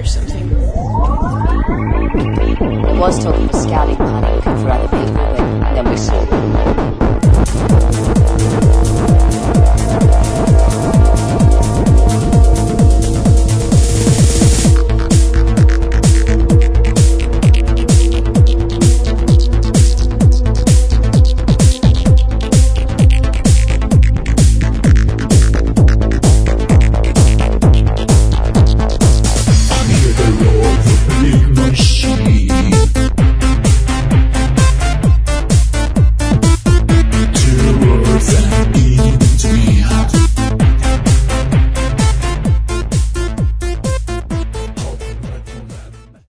or something. It was talk of a scouting party looking for other people, but then we saw